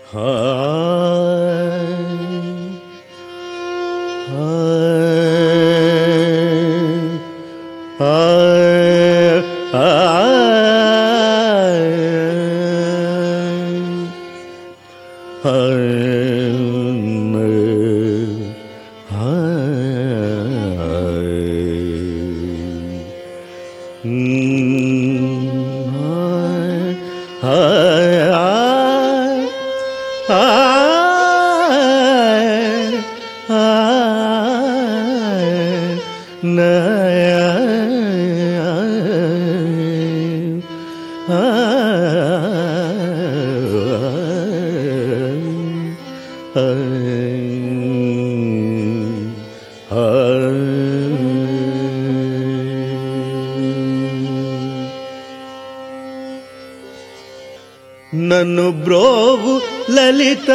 నన్ను బ్రోవు లలిత,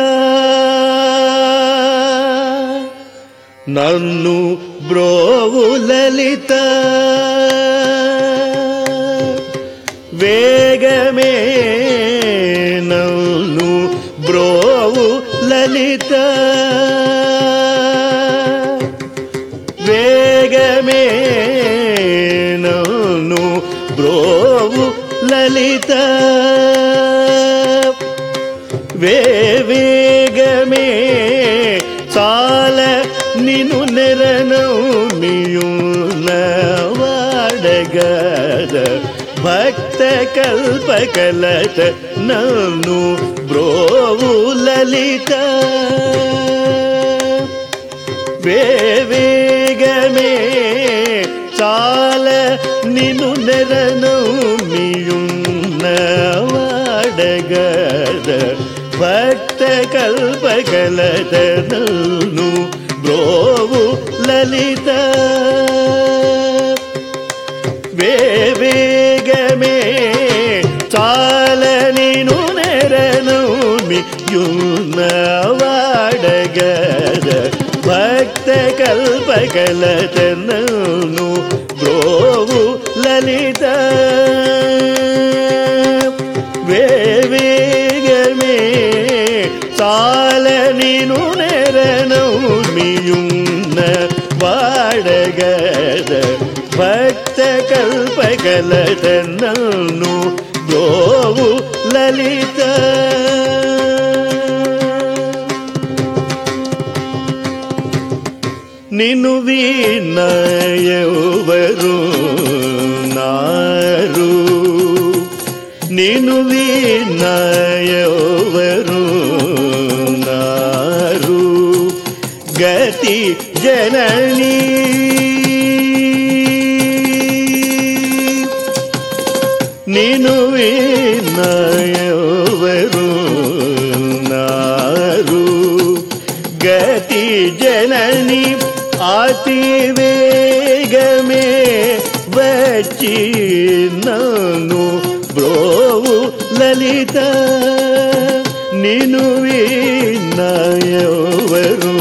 నన్ను బ్రోవు లలిత, వేగమే నన్ను బ్రోవు లలిత, వేగమే నన్ను బ్రోవు లలిత, వేగమే చాల నిను నెరనౌమియున్న వాడగద భక్త కల్పకలత నన్ను బ్రోవు లలిత, వేగమే చాల నిను నెరనౌమియున్న వాడగద భక్త కల్పకలత నన్ను బ్రోవు లలిత, వేగమే చాల నిను నెరనౌమియున్న వాడగద భక్త కల్పకలత నన్ను బ్రోవు లలిత, వేగమే చాల నిను నెరనౌమియున్న వాడగద భక్త కల్పకలత నన్ను బ్రోవు లలిత. నిన్ను వినయెవరు నారు, నిన్ను వినయెవరు నారు, గతి జననీ నిన్ను వినయెవరు నారు, గతి జననీ అతి వేగమే వచ్చి నన్ను బ్రోవు లలిత, నిన్ను వినయెవరు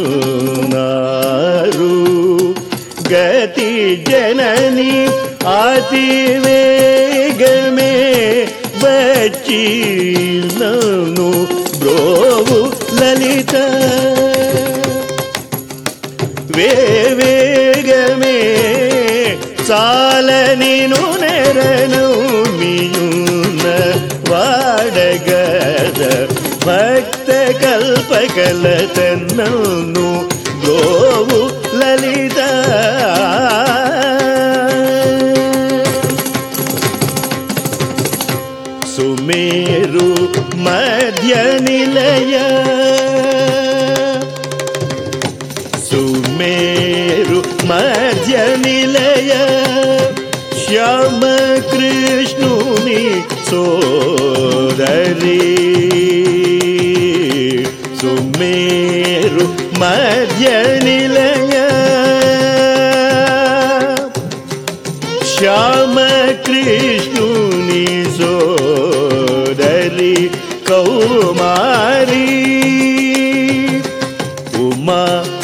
నారు, గతి జననీ అతి వేగమే వచ్చి నన్ను బ్రోవు లలిత, వేగమే చాల నిను నెరనౌమియున్న వాడగద భక్త కల్పకలత నన్ను బ్రోవు లలిత, సుమేరు మధ్య నిలయ, సుమేరు మధ్య నిలయ, శ్యామ కృష్ణుని సోదరి, సుమేరు మధ్య నిలయ, శ్యామ కృష్ణుని సోదరి కౌమారి, ఉమా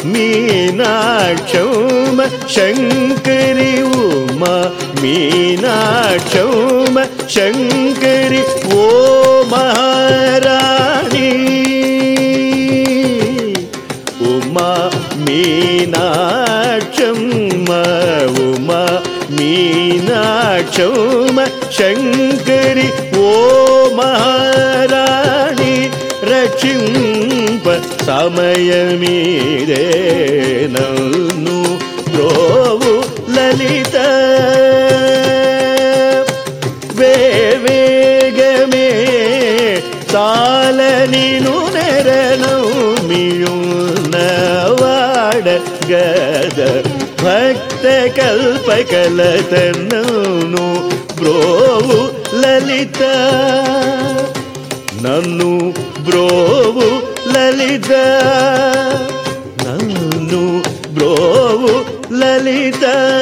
మీనాక్షౌమ శంకరి, ఉమా మీనాక్షౌమ శంకరి, ఓ మహారాణి క్షౌమ శంకరి ఓ మహారాణి రక్షింప సమయమీదే నన్ను బ్రోవు లలిత వేగమే చాల నిను నెరనౌమియున్నవాడ గద భక్త కల్పకలతను బ్రోవు లలిత నన్ను బ్రోవు లలిత నన్ను బ్రోవు లలిత